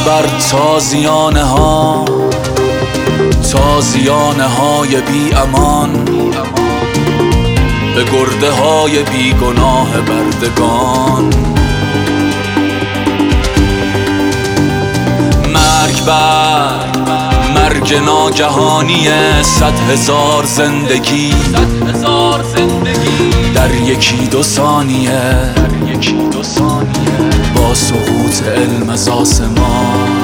بر تازیانه ها، تازیانه های بی امان، به گرده های بی گناه بردگان. مرگ بر مرگ ناگهانی 100,000 زندگی در یکی دو ثانیه با سقوط علم از آسمان.